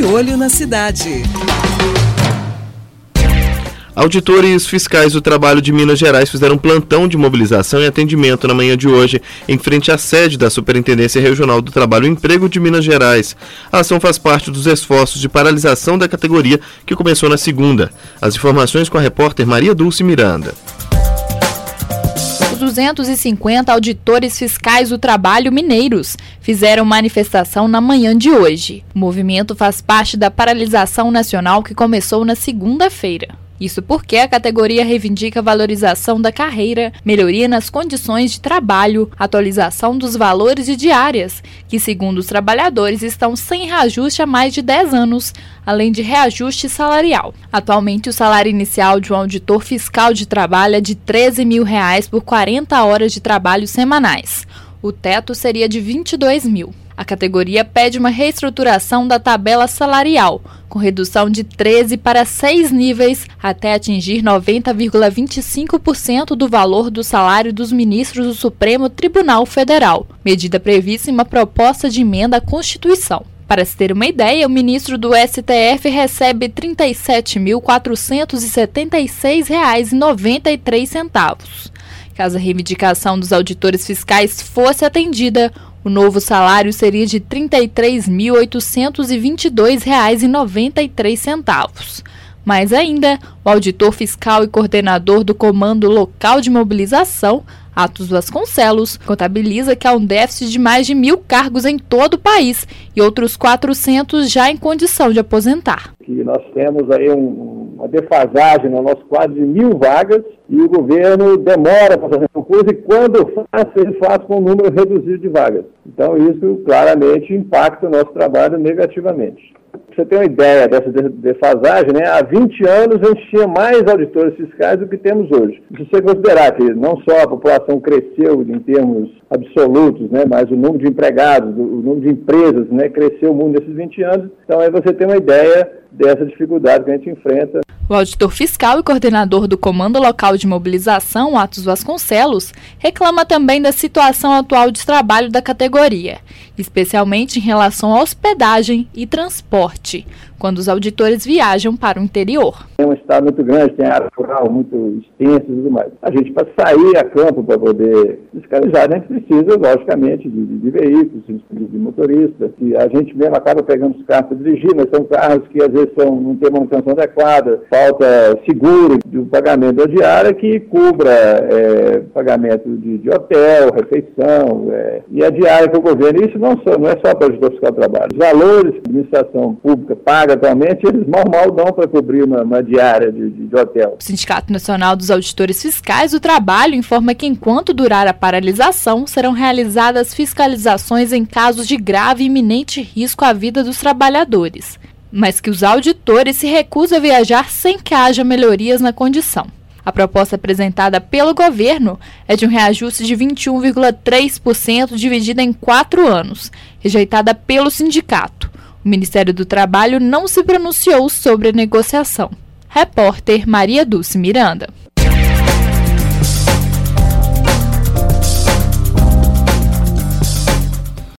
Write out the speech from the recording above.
De Olho na Cidade. Auditores fiscais do trabalho de Minas Gerais fizeram plantão de mobilização e atendimento na manhã de hoje, em frente à sede da Superintendência Regional do Trabalho e Emprego de Minas Gerais. A ação faz parte dos esforços de paralisação da categoria, que começou na segunda. As informações com a repórter Maria Dulce Miranda. Os 250 auditores fiscais do trabalho mineiros fizeram manifestação na manhã de hoje. O movimento faz parte da paralisação nacional que começou na segunda-feira. Isso porque a categoria reivindica a valorização da carreira, melhoria nas condições de trabalho, atualização dos valores de diárias, que, segundo os trabalhadores, estão sem reajuste há mais de 10 anos, além de reajuste salarial. Atualmente, o salário inicial de um auditor fiscal de trabalho é de R$ 13 mil por 40 horas de trabalho semanais. O teto seria de R$ 22 mil. A categoria pede uma reestruturação da tabela salarial, com redução de 13 para 6 níveis, até atingir 90,25% do valor do salário dos ministros do Supremo Tribunal Federal, medida prevista em uma proposta de emenda à Constituição. Para se ter uma ideia, o ministro do STF recebe R$ 37.476,93. Caso a reivindicação dos auditores fiscais fosse atendida, o novo salário seria de R$ 33.822,93. Mais ainda, o auditor fiscal e coordenador do Comando Local de Mobilização, Atos Vasconcelos, contabiliza que há um déficit de mais de 1.000 cargos em todo o país e outros 400 já em condição de aposentar. Nós temos aí uma defasagem no nosso quadro de 1.000 vagas e o governo demora para fazer concurso e quando faz, ele faz com um número reduzido de vagas. Então isso claramente impacta o nosso trabalho negativamente. Pra você ter uma ideia dessa defasagem, né? Há 20 anos a gente tinha mais auditores fiscais do que temos hoje. Se você considerar que não só a população cresceu em termos absolutos, né? Mas o número de empregados, o número de empresas, né? Cresceu muito nesses 20 anos. Então aí você tem uma ideia dessa dificuldade que a gente enfrenta. O auditor fiscal e coordenador do Comando Local de Mobilização, Atos Vasconcelos, reclama também da situação atual de trabalho da categoria, especialmente em relação à hospedagem e transporte, quando os auditores viajam para o interior. É um estado muito grande, tem área rural muito extensa e tudo mais. A gente, para sair a campo, para poder fiscalizar, a gente precisa, logicamente, de veículos, de motoristas. E a gente mesmo acaba pegando os carros para dirigir, mas são carros que às vezes não têm manutenção adequada, falta seguro do pagamento da diária que cubra pagamento de hotel, refeição e a diária para o governo. Isso não é só para o auditor fiscal do trabalho. Os valores que a administração pública paga atualmente, eles mal dão para cobrir uma diária de hotel. O Sindicato Nacional dos Auditores Fiscais do Trabalho informa que enquanto durar a paralisação, serão realizadas fiscalizações em casos de grave e iminente risco à vida dos trabalhadores, mas que os auditores se recusam a viajar sem que haja melhorias na condição. A proposta apresentada pelo governo é de um reajuste de 21,3% dividida em 4 anos, rejeitada pelo sindicato. O Ministério do Trabalho não se pronunciou sobre a negociação. Repórter Maria Dulce Miranda.